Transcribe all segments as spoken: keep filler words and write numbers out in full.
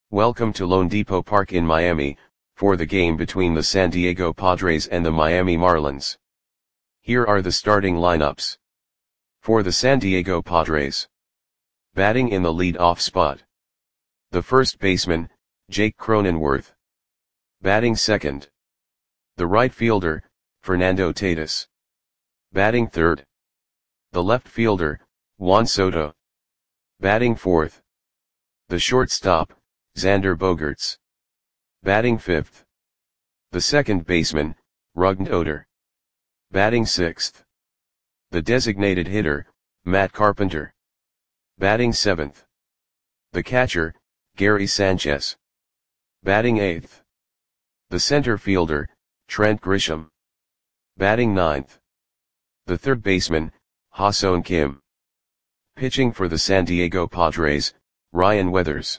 Welcome to loanDepot Park in Miami, for the game between the San Diego Padres and the Miami Marlins. Here are the starting lineups. For the San Diego Padres. Batting in the lead-off spot. The first baseman, Jake Cronenworth. Batting second. The right fielder, Fernando Tatis. Batting third. The left fielder, Juan Soto. Batting fourth. The shortstop, Xander Bogaerts. Batting fifth. The second baseman, Rougned Odor. Batting sixth. The designated hitter, Matt Carpenter. Batting seventh. The catcher, Gary Sanchez. Batting eighth. The center fielder, Trent Grisham. Batting ninth. The third baseman, Ha-Seong Kim. Pitching for the San Diego Padres, Ryan Weathers.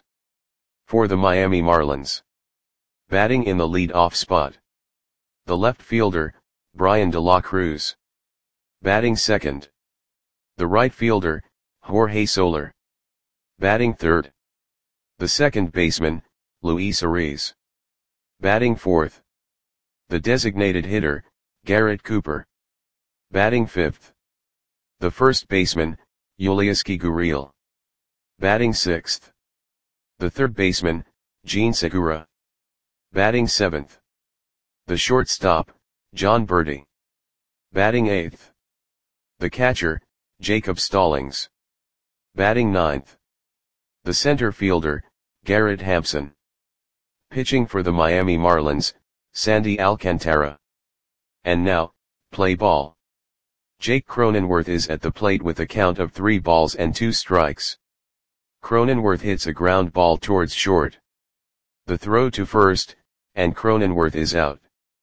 For the Miami Marlins. Batting in the lead-off spot. The left fielder, Bryan De La Cruz. Batting second. The right fielder, Jorge Soler. Batting third. The second baseman, Luis Ariz. Batting fourth. The designated hitter, Garrett Cooper. Batting fifth. The first baseman, Yulieski Gurriel. Batting sixth. The third baseman, Jean Segura. Batting seventh. The shortstop, Jon Berti. Batting eighth. The catcher, Jacob Stallings. Batting ninth. The center fielder, Garrett Hampson. Pitching for the Miami Marlins, Sandy Alcantara. And now, play ball. Jake Cronenworth is at the plate with a count of three balls and two strikes. Cronenworth hits a ground ball towards short. The throw to first, and Cronenworth is out.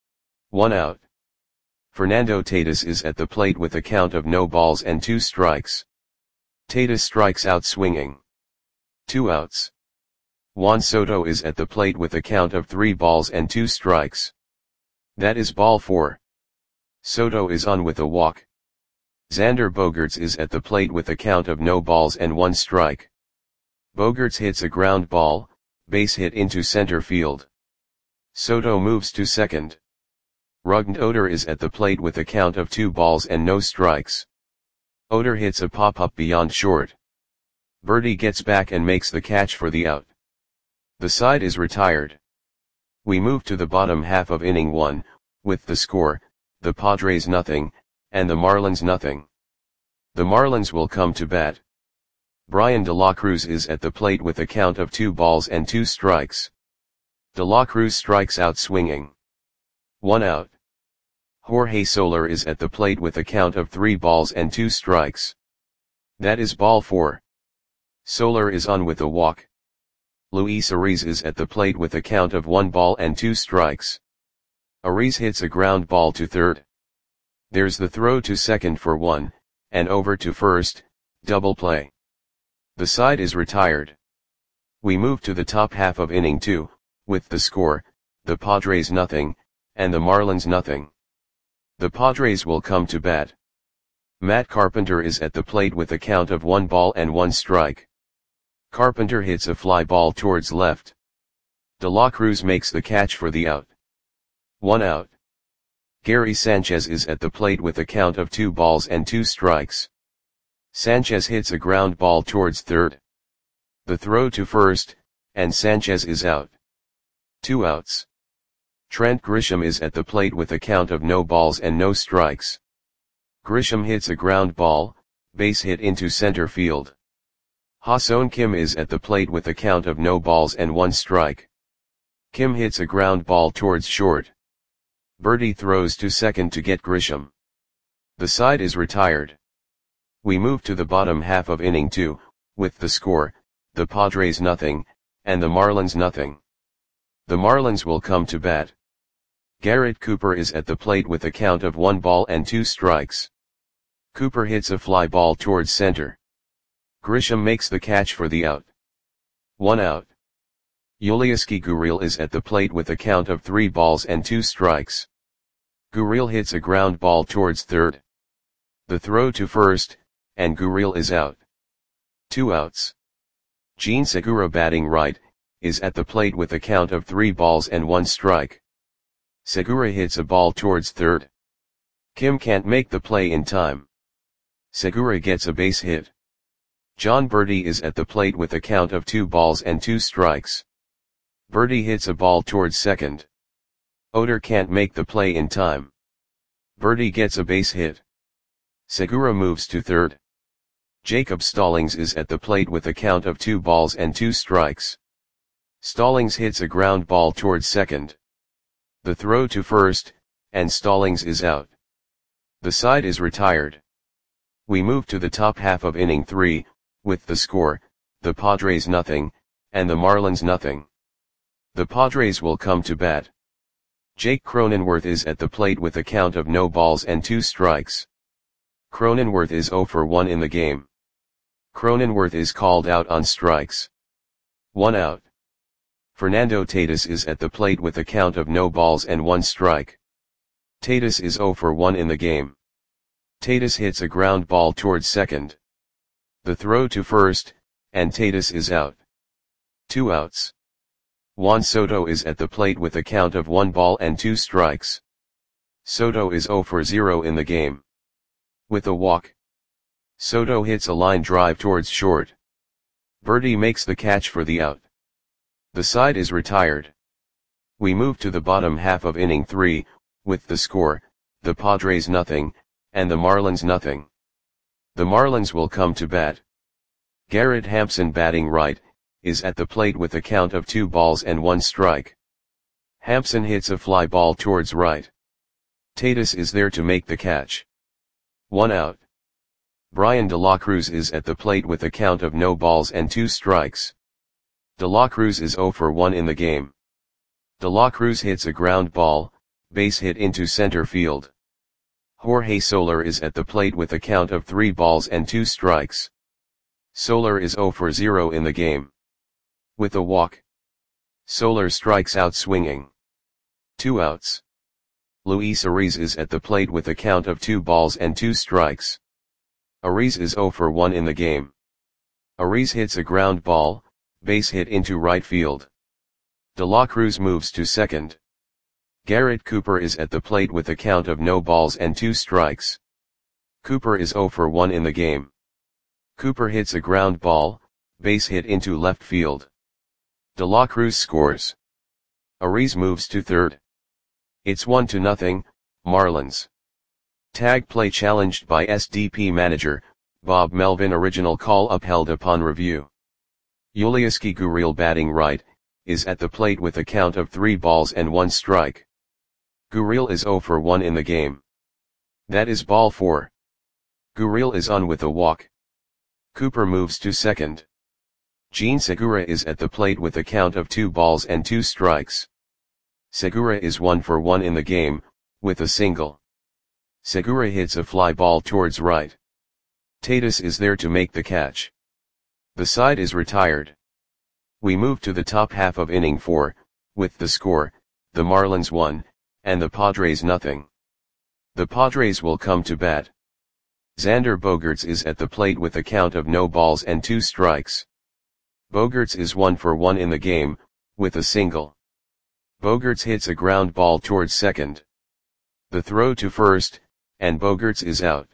One out. Fernando Tatis is at the plate with a count of no balls and two strikes. Tatis strikes out swinging. Two outs. Juan Soto is at the plate with a count of three balls and two strikes. That is ball four. Soto is on with a walk. Xander Bogaerts is at the plate with a count of no balls and one strike. Bogaerts hits a ground ball, base hit into center field. Soto moves to second. Rougned Odor is at the plate with a count of two balls and no strikes. Odor hits a pop-up beyond short. Berti gets back and makes the catch for the out. The side is retired. We move to the bottom half of inning one, with the score, the Padres nothing, and the Marlins nothing. The Marlins will come to bat. Bryan De La Cruz is at the plate with a count of two balls and two strikes. De La Cruz strikes out swinging. One out. Jorge Soler is at the plate with a count of three balls and two strikes. That is ball four. Soler is on with a walk. Luis Ariz is at the plate with a count of one ball and two strikes. Ariz hits a ground ball to third. There's the throw to second for one, and over to first, double play. The side is retired. We move to the top half of inning two, with the score, the Padres nothing, and the Marlins nothing. The Padres will come to bat. Matt Carpenter is at the plate with a count of one ball and one strike. Carpenter hits a fly ball towards left. De La Cruz makes the catch for the out. One out. Gary Sanchez is at the plate with a count of two balls and two strikes. Sanchez hits a ground ball towards third. The throw to first, and Sanchez is out. Two outs. Trent Grisham is at the plate with a count of no balls and no strikes. Grisham hits a ground ball, base hit into center field. Ha-Seong Kim is at the plate with a count of no balls and one strike. Kim hits a ground ball towards short. Berti throws to second to get Grisham. The side is retired. We move to the bottom half of inning two, with the score, the Padres nothing, and the Marlins nothing. The Marlins will come to bat. Garrett Cooper is at the plate with a count of one ball and two strikes. Cooper hits a fly ball towards center. Grisham makes the catch for the out. One out. Yulieski Gurriel is at the plate with a count of three balls and two strikes. Gurriel hits a ground ball towards third. The throw to first, and Gurriel is out. Two outs. Jean Segura batting right, is at the plate with a count of three balls and one strike. Segura hits a ball towards third. Kim can't make the play in time. Segura gets a base hit. John Berti is at the plate with a count of two balls and two strikes. Berti hits a ball towards second. Oder can't make the play in time. Berti gets a base hit. Segura moves to third. Jacob Stallings is at the plate with a count of two balls and two strikes. Stallings hits a ground ball towards second. The throw to first, and Stallings is out. The side is retired. We move to the top half of inning three, with the score, the Padres nothing, and the Marlins nothing. The Padres will come to bat. Jake Cronenworth is at the plate with a count of no balls and two strikes. Cronenworth is zero for one in the game. Cronenworth is called out on strikes. One out. Fernando Tatis is at the plate with a count of no balls and one strike. Tatis is zero for one in the game. Tatis hits a ground ball towards second. The throw to first, and Tatis is out. Two outs. Juan Soto is at the plate with a count of one ball and two strikes. Soto is zero for zero in the game. With a walk, Soto hits a line drive towards short. Berti makes the catch for the out. The side is retired. We move to the bottom half of inning three, with the score, the Padres nothing, and the Marlins nothing. The Marlins will come to bat. Garrett Hampson, batting right, is at the plate with a count of two balls and one strike. Hampson hits a fly ball towards right. Tatis is there to make the catch. One out. Brian De La Cruz is at the plate with a count of no balls and two strikes. De La Cruz is zero for one in the game. De La Cruz hits a ground ball, base hit into center field. Jorge Soler is at the plate with a count of three balls and two strikes. Soler is zero for zero in the game. With a walk, Soler strikes out swinging. Two outs. Luis Ariz is at the plate with a count of two balls and two strikes. Ariz is zero for one in the game. Ariz hits a ground ball, base hit into right field. De La Cruz moves to second. Garrett Cooper is at the plate with a count of no balls and two strikes. Cooper is zero for one in the game. Cooper hits a ground ball, base hit into left field. De La Cruz scores. Ariz moves to third. It's one to nothing, Marlins. Tag play challenged by S D P manager, Bob Melvin. Original call upheld upon review. Yulieski Gurriel, batting right, is at the plate with a count of three balls and one strike. Gurriel is zero for one in the game. That is ball four. Gurriel is on with a walk. Cooper moves to second. Jean Segura is at the plate with a count of two balls and two strikes. Segura is one for one in the game, with a single. Segura hits a fly ball towards right. Tatis is there to make the catch. The side is retired. We move to the top half of inning four, with the score, the Marlins one, and the Padres nothing. The Padres will come to bat. Xander Bogaerts is at the plate with a count of no balls and two strikes. Bogaerts is one for one in the game, with a single. Bogaerts hits a ground ball towards second. The throw to first, and Bogaerts is out.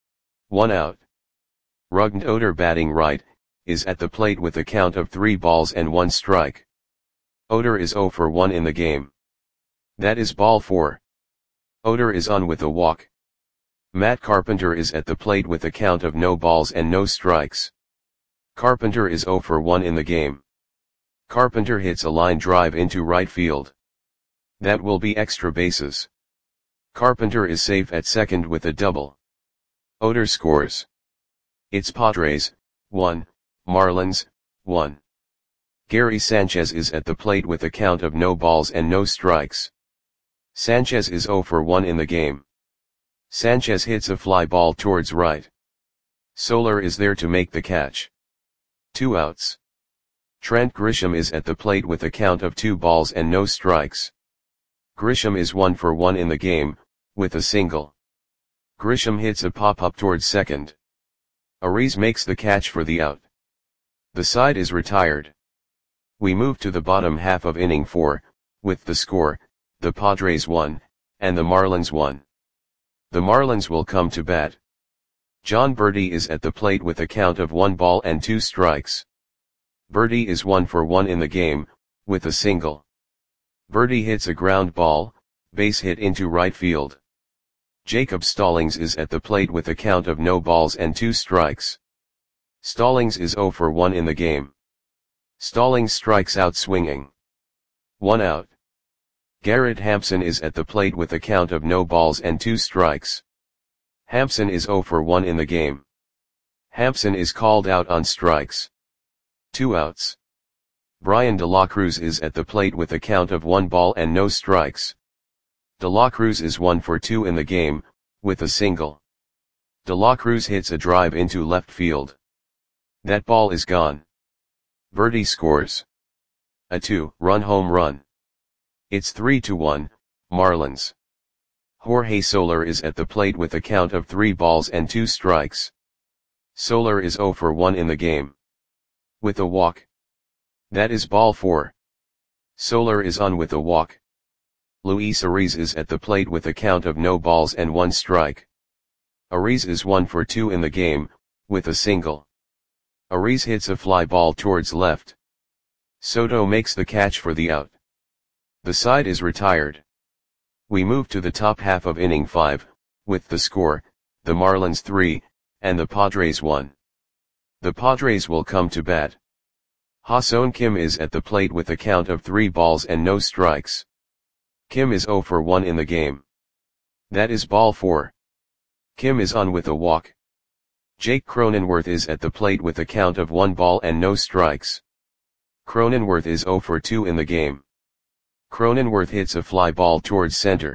One out. Rougned Oder, batting right, is at the plate with a count of three balls and one strike. Oder is zero for one in the game. That is ball four. Oder is on with a walk. Matt Carpenter is at the plate with a count of no balls and no strikes. Carpenter is zero for one in the game. Carpenter hits a line drive into right field. That will be extra bases. Carpenter is safe at second with a double. Oder scores. It's Padres, one, Marlins, one. Gary Sanchez is at the plate with a count of no balls and no strikes. Sanchez is zero for one in the game. Sanchez hits a fly ball towards right. Soler is there to make the catch. Two outs. Trent Grisham is at the plate with a count of two balls and no strikes. Grisham is one for one in the game, with a single. Grisham hits a pop-up towards second. Ariz makes the catch for the out. The side is retired. We move to the bottom half of inning four, with the score, the Padres one, and the Marlins one. The Marlins will come to bat. Jon Berti is at the plate with a count of one ball and two strikes. Berti is one for one in the game, with a single. Berti hits a ground ball, base hit into right field. Jacob Stallings is at the plate with a count of no balls and two strikes. Stallings is zero for one in the game. Stallings strikes out swinging. One out. Garrett Hampson is at the plate with a count of no balls and two strikes. Hampson is zero for one in the game. Hampson is called out on strikes. Two outs. Bryan De La Cruz is at the plate with a count of one ball and no strikes. De La Cruz is one for two in the game, with a single. De La Cruz hits a drive into left field. That ball is gone. Berti scores a two-run home run. It's three to one, Marlins. Jorge Soler is at the plate with a count of three balls and two strikes. Soler is zero for one in the game. With a walk. That is ball four. Soler is on with a walk. Luis Ariz is at the plate with a count of no balls and one strike. Ariz is one for two in the game, with a single. Ariz hits a fly ball towards left. Soto makes the catch for the out. The side is retired. We move to the top half of inning five, with the score, the Marlins three, and the Padres one. The Padres will come to bat. Ha-Seong Kim is at the plate with a count of three balls and no strikes. Kim is zero for one in the game. That is ball four. Kim is on with a walk. Jake Cronenworth is at the plate with a count of one ball and no strikes. Cronenworth is zero for two in the game. Cronenworth hits a fly ball towards center.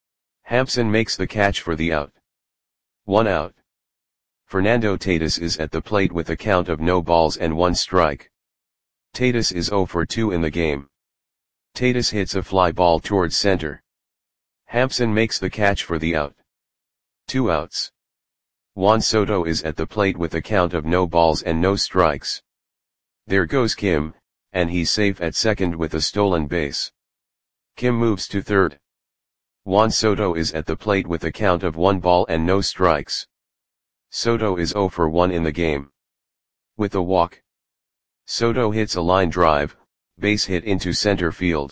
Hampson makes the catch for the out. One out. Fernando Tatis is at the plate with a count of no balls and one strike. Tatis is zero for two in the game. Tatis hits a fly ball towards center. Hampson makes the catch for the out. Two outs. Juan Soto is at the plate with a count of no balls and no strikes. There goes Kim, and he's safe at second with a stolen base. Kim moves to third. Juan Soto is at the plate with a count of one ball and no strikes. Soto is zero for one in the game. With a walk. Soto hits a line drive, base hit into center field.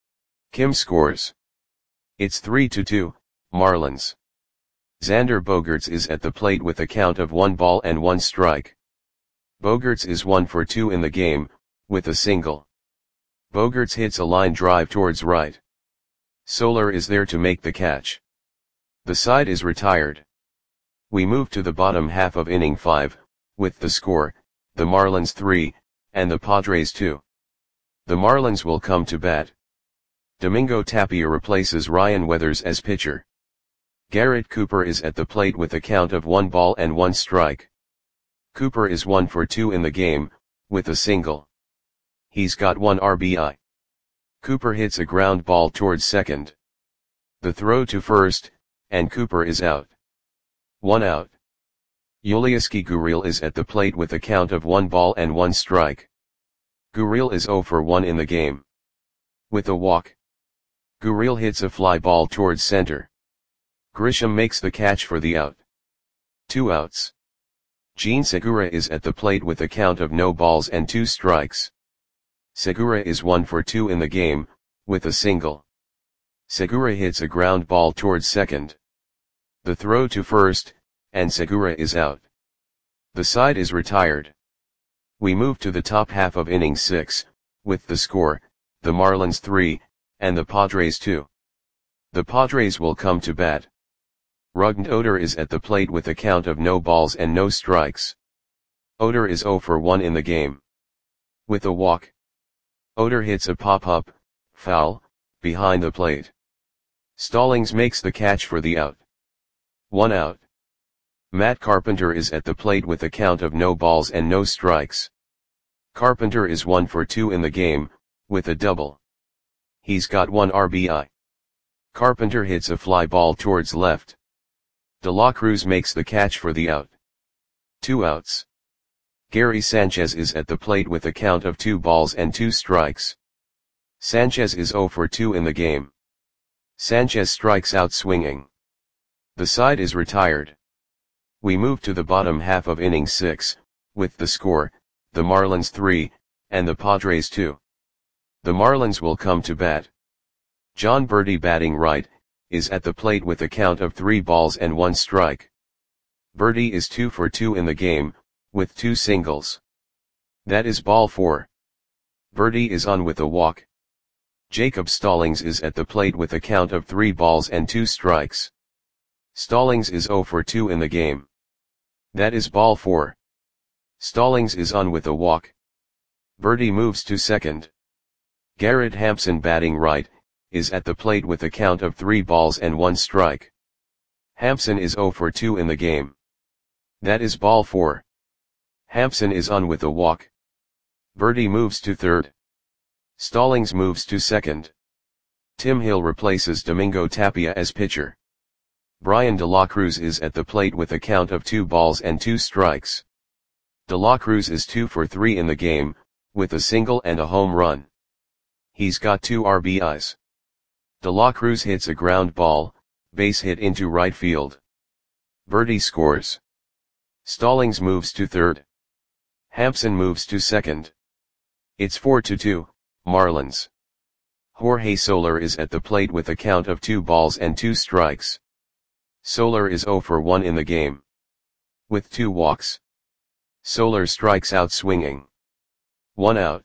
Kim scores. It's three to two, Marlins. Xander Bogaerts is at the plate with a count of one ball and one strike. Bogaerts is one for two in the game, with a single. Bogaerts hits a line drive towards right. Soler is there to make the catch. The side is retired. We move to the bottom half of inning five, with the score, the Marlins three, and the Padres two. The Marlins will come to bat. Domingo Tapia replaces Ryan Weathers as pitcher. Garrett Cooper is at the plate with a count of one ball and one strike. Cooper is one for two in the game, with a single. He's got one R B I. Cooper hits a ground ball towards second. The throw to first, and Cooper is out. One out. Yulieski Gurriel is at the plate with a count of one ball and one strike. Gurriel is zero for one in the game. With a walk. Gurriel hits a fly ball towards center. Grisham makes the catch for the out. Two outs. Jean Segura is at the plate with a count of no balls and two strikes. Segura is one for two in the game, with a single. Segura hits a ground ball towards second. The throw to first, and Segura is out. The side is retired. We move to the top half of inning six, with the score, the Marlins three, and the Padres two. The Padres will come to bat. Rougned Odor is at the plate with a count of no balls and no strikes. Odor is zero for one in the game. With a walk. Odor hits a pop-up, foul, behind the plate. Stallings makes the catch for the out. One out. Matt Carpenter is at the plate with a count of no balls and no strikes. Carpenter is one for two in the game, with a double. He's got one R B I. Carpenter hits a fly ball towards left. De La Cruz makes the catch for the out. Two outs. Gary Sanchez is at the plate with a count of two balls and two strikes. Sanchez is zero for two in the game. Sanchez strikes out swinging. The side is retired. We move to the bottom half of inning six, with the score, the Marlins three, and the Padres two. The Marlins will come to bat. Jon Berti, batting right, is at the plate with a count of three balls and one strike. Berti is two for two in the game, with two singles. That is ball four. Berti is on with a walk. Jacob Stallings is at the plate with a count of three balls and two strikes. Stallings is zero for two in the game. That is ball four. Stallings is on with a walk. Berti moves to second. Garrett Hampson, batting right, is at the plate with a count of three balls and one strike. Hampson is zero for two in the game. That is ball four. Hampson is on with a walk. Berti moves to third. Stallings moves to second. Tim Hill replaces Domingo Tapia as pitcher. Brian De La Cruz is at the plate with a count of two balls and two strikes. De La Cruz is two for three in the game, with a single and a home run. He's got two R B Is. De La Cruz hits a ground ball, base hit into right field. Berti scores. Stallings moves to third. Hampson moves to second. It's four to two, Marlins. Jorge Soler is at the plate with a count of two balls and two strikes. Soler is zero for one in the game. With two walks. Soler strikes out swinging. One out.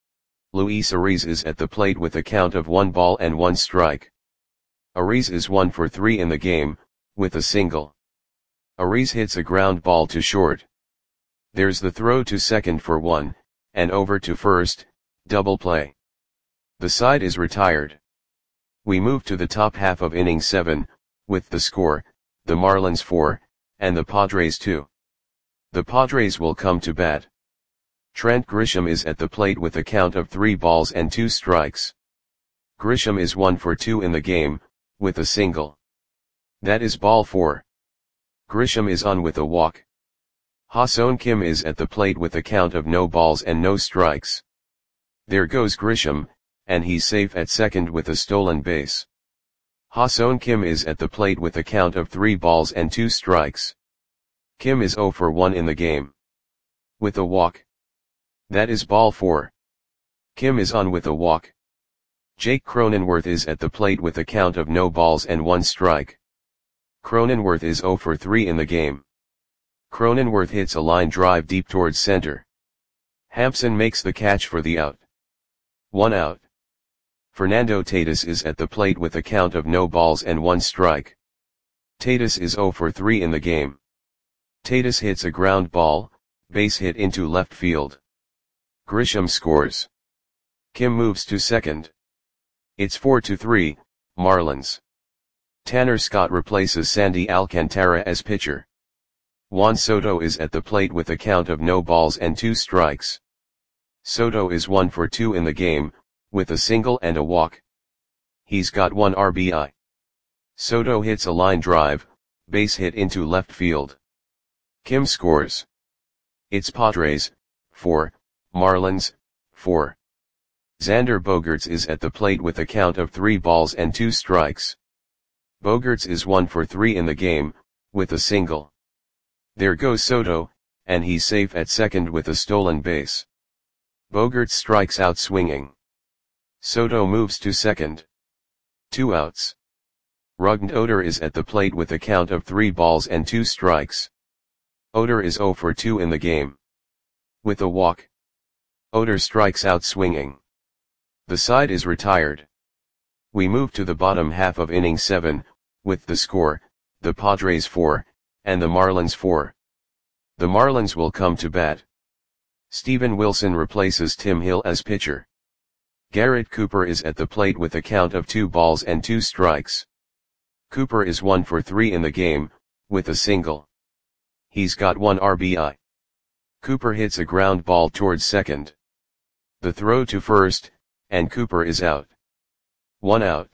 Luis Ariz is at the plate with a count of one ball and one strike. Ariz is one for three in the game, with a single. Ariz hits a ground ball to short. There's the throw to second for one, and over to first, double play. The side is retired. We move to the top half of inning seven, with the score, the Marlins four, and the Padres two. The Padres will come to bat. Trent Grisham is at the plate with a count of three balls and two strikes. Grisham is one for two in the game, with a single. That is ball four. Grisham is on with a walk. Ha-Seong Kim is at the plate with a count of no balls and no strikes. There goes Grisham, and he's safe at second with a stolen base. Ha-Seong Kim is at the plate with a count of three balls and two strikes. Kim is zero for one in the game. With a walk. That is ball four. Kim is on with a walk. Jake Cronenworth is at the plate with a count of no balls and one strike. Cronenworth is zero for three in the game. Cronenworth hits a line drive deep towards center. Hampson makes the catch for the out. One out. Fernando Tatis is at the plate with a count of no balls and one strike. Tatis is zero for three in the game. Tatis hits a ground ball, base hit into left field. Grisham scores. Kim moves to second. It's four to three, Marlins. Tanner Scott replaces Sandy Alcantara as pitcher. Juan Soto is at the plate with a count of no balls and two strikes. Soto is one for two in the game, with a single and a walk. He's got one R B I. Soto hits a line drive, base hit into left field. Kim scores. It's Padres, four, Marlins, four. Xander Bogaerts is at the plate with a count of three balls and two strikes. Bogaerts is one for three in the game, with a single. There goes Soto, and he's safe at second with a stolen base. Bogaerts strikes out swinging. Soto moves to second. Two outs. Rougned Odor is at the plate with a count of three balls and two strikes. Odor is zero for two in the game. With a walk. Odor strikes out swinging. The side is retired. We move to the bottom half of inning seven, with the score, the Padres four, and the Marlins four. The Marlins will come to bat. Steven Wilson replaces Tim Hill as pitcher. Garrett Cooper is at the plate with a count of two balls and two strikes. Cooper is one for three in the game, with a single. He's got one R B I. Cooper hits a ground ball towards second. The throw to first, and Cooper is out. One out.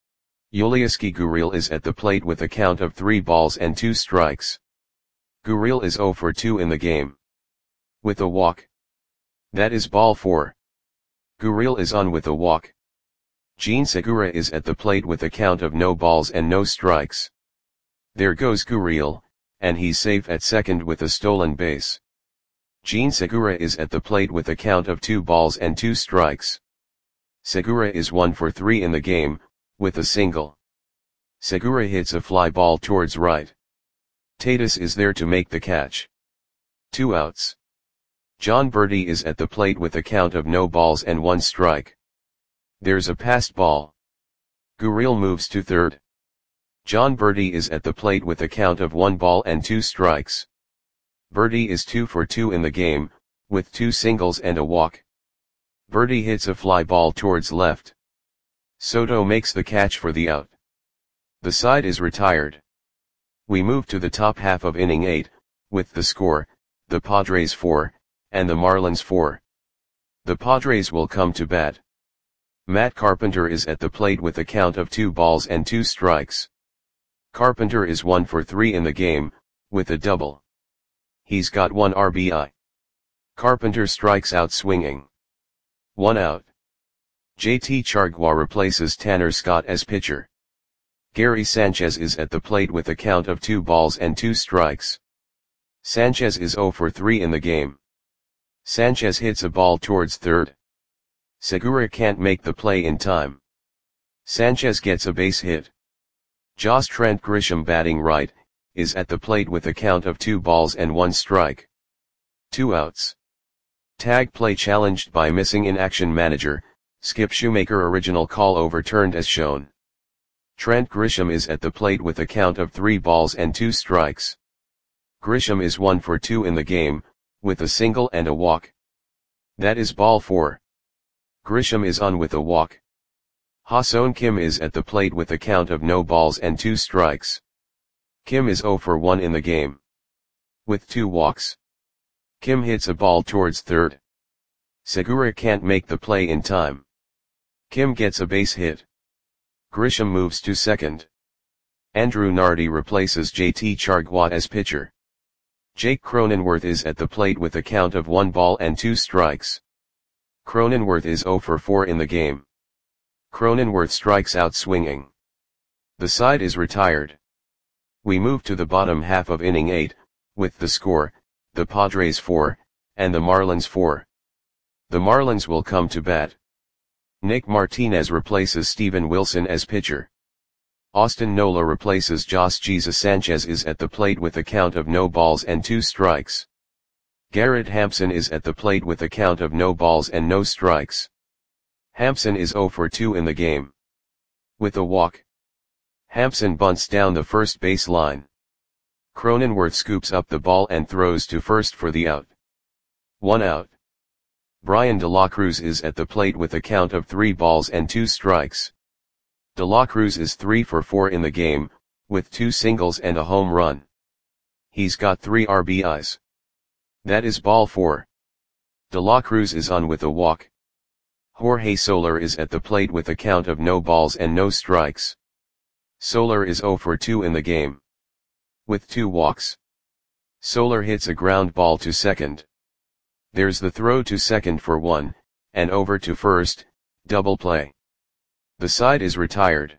Yulieski Gurriel is at the plate with a count of three balls and two strikes. Gurriel is zero for two in the game. With a walk. That is ball four. Gurriel is on with a walk. Jean Segura is at the plate with a count of no balls and no strikes. There goes Gurriel, and he's safe at second with a stolen base. Jean Segura is at the plate with a count of two balls and two strikes. Segura is one for three in the game, with a single. Segura hits a fly ball towards right. Tatis is there to make the catch. Two outs. Jon Berti is at the plate with a count of no balls and one strike. There's a passed ball. Gurriel moves to third. Jon Berti is at the plate with a count of one ball and two strikes. Berti is two for two in the game, with two singles and a walk. Berti hits a fly ball towards left. Soto makes the catch for the out. The side is retired. We move to the top half of inning eight, with the score, the Padres four, and the Marlins four. The Padres will come to bat. Matt Carpenter is at the plate with a count of two balls and two strikes. Carpenter is one for three in the game, with a double. He's got one R B I. Carpenter strikes out swinging. One out. J T Chargois replaces Tanner Scott as pitcher. Gary Sanchez is at the plate with a count of two balls and two strikes. Sanchez is zero for three in the game. Sanchez hits a ball towards third. Segura can't make the play in time. Sanchez gets a base hit. Josh Trent Grisham, batting right, is at the plate with a count of two balls and one strike. Two outs. Tag play challenged by missing in action manager, Skip Shoemaker. Original call overturned as shown. Trent Grisham is at the plate with a count of three balls and two strikes. Grisham is one for two in the game, with a single and a walk. That is ball four. Grisham is on with a walk. Ha-Seong Kim is at the plate with a count of no balls and two strikes. Kim is zero for one in the game. With two walks. Kim hits a ball towards third. Segura can't make the play in time. Kim gets a base hit. Grisham moves to second. Andrew Nardi replaces J T Chargois as pitcher. Jake Cronenworth is at the plate with a count of one ball and two strikes. Cronenworth is zero for four in the game. Cronenworth strikes out swinging. The side is retired. We move to the bottom half of inning eight, with the score, the Padres four, and the Marlins four. The Marlins will come to bat. Nick Martinez replaces Steven Wilson as pitcher. Austin Nola replaces Josh Jesus. Sanchez is at the plate with a count of no balls and two strikes. Garrett Hampson is at the plate with a count of no balls and no strikes. Hampson is zero for two in the game. With a walk. Hampson bunts down the first base line. Cronenworth scoops up the ball and throws to first for the out. One out. Brian De La Cruz is at the plate with a count of three balls and two strikes. De La Cruz is three for four in the game, with two singles and a home run. He's got three R B Is. That is ball four. De La Cruz is on with a walk. Jorge Soler is at the plate with a count of no balls and no strikes. Soler is zero for two in the game. With two walks. Soler hits a ground ball to second. There's the throw to second for one, and over to first, double play. The side is retired.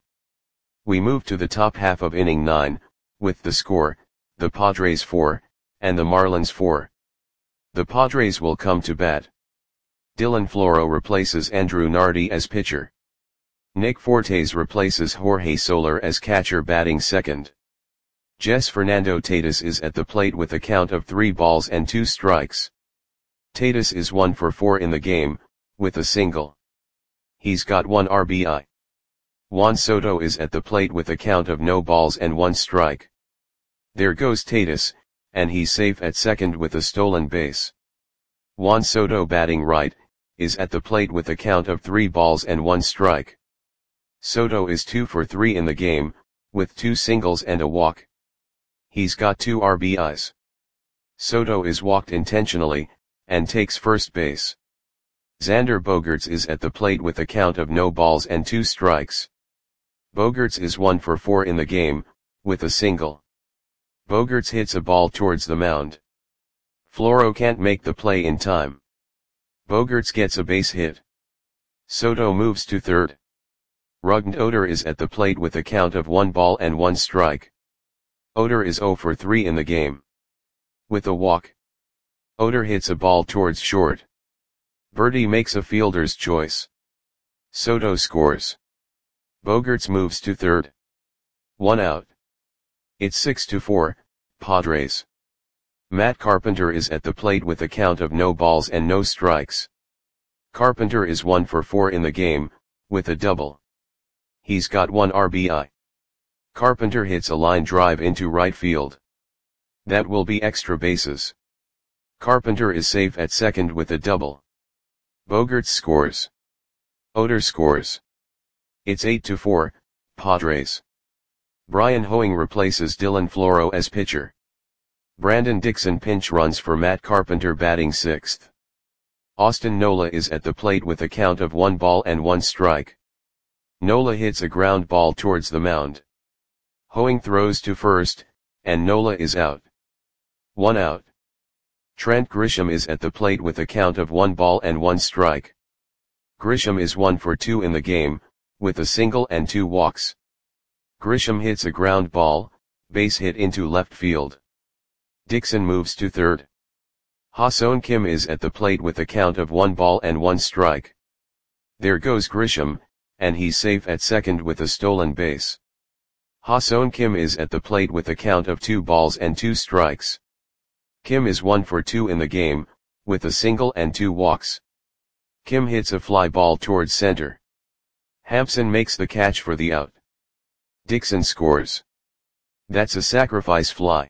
We move to the top half of inning nine, with the score, the Padres four, and the Marlins four. The Padres will come to bat. Dylan Floro replaces Andrew Nardi as pitcher. Nick Fortes replaces Jorge Soler as catcher, batting second. Jess Fernando Tatis is at the plate with a count of three balls and two strikes. Tatis is one for four in the game, with a single. He's got one R B I. Juan Soto is at the plate with a count of no balls and one strike. There goes Tatis, and he's safe at second with a stolen base. Juan Soto, batting right, is at the plate with a count of three balls and one strike. Soto is two for three in the game, with two singles and a walk. He's got two R B Is. Soto is walked intentionally, and takes first base. Xander Bogaerts is at the plate with a count of no balls and two strikes. Bogaerts is one for four in the game, with a single. Bogaerts hits a ball towards the mound. Floro can't make the play in time. Bogaerts gets a base hit. Soto moves to third. Rougned Odor is at the plate with a count of one ball and one strike. Odor is zero for three in the game. With a walk, Odor hits a ball towards short. Berti makes a fielder's choice. Soto scores. Bogaerts moves to third. One out. It's six to four, Padres. Matt Carpenter is at the plate with a count of no balls and no strikes. Carpenter is one for four in the game, with a double. He's got one R B I. Carpenter hits a line drive into right field. That will be extra bases. Carpenter is safe at second with a double. Bogaerts scores. Odor scores. It's eight to four, Padres. Brian Hoeing replaces Dylan Floro as pitcher. Brandon Dixon pinch runs for Matt Carpenter batting sixth. Austin Nola is at the plate with a count of one ball and one strike. Nola hits a ground ball towards the mound. Hoeing throws to first, and Nola is out. One out. Trent Grisham is at the plate with a count of one ball and one strike. Grisham is one for two in the game, with a single and two walks. Grisham hits a ground ball, base hit into left field. Dixon moves to third. Ha-Seong Kim is at the plate with a count of one ball and one strike. There goes Grisham, and he's safe at second with a stolen base. Ha-Seong Kim is at the plate with a count of two balls and two strikes. Kim is one for two in the game, with a single and two walks. Kim hits a fly ball towards center. Hampson makes the catch for the out. Dixon scores. That's a sacrifice fly.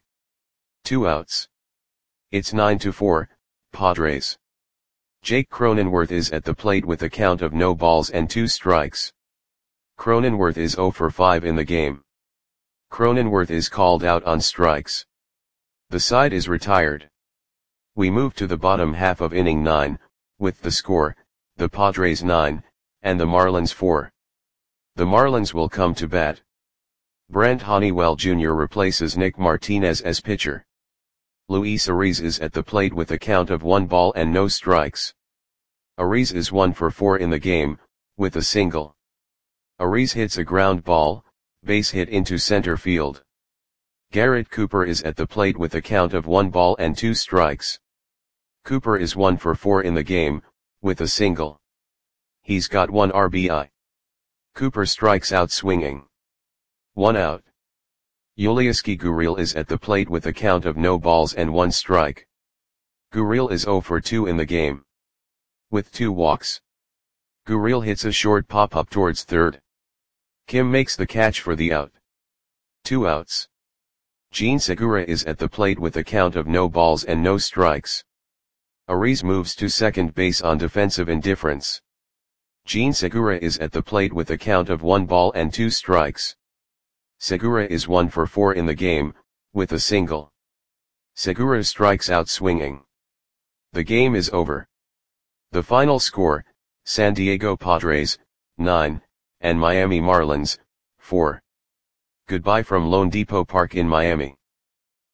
Two outs. It's nine to four, Padres. Jake Cronenworth is at the plate with a count of no balls and two strikes. Cronenworth is zero for five in the game. Cronenworth is called out on strikes. The side is retired. We move to the bottom half of inning nine, with the score, the Padres nine, and the Marlins four. The Marlins will come to bat. Brent Honeywell Junior replaces Nick Martinez as pitcher. Luis Ariz is at the plate with a count of one ball and no strikes. Ariz is one for four in the game, with a single. Ariz hits a ground ball, base hit into center field. Garrett Cooper is at the plate with a count of one ball and two strikes. Cooper is one for four in the game, with a single. He's got one R B I. Cooper strikes out swinging. One out. Yulieski Gurriel is at the plate with a count of no balls and one strike. Gurriel is zero for two in the game. With two walks. Gurriel hits a short pop-up towards third. Kim makes the catch for the out. Two outs. Jean Segura is at the plate with a count of no balls and no strikes. Ariz moves to second base on defensive indifference. Jean Segura is at the plate with a count of one ball and two strikes. Segura is one for four in the game, with a single. Segura strikes out swinging. The game is over. The final score, San Diego Padres, nine, and Miami Marlins, four. Goodbye from Lone Depot Park in Miami.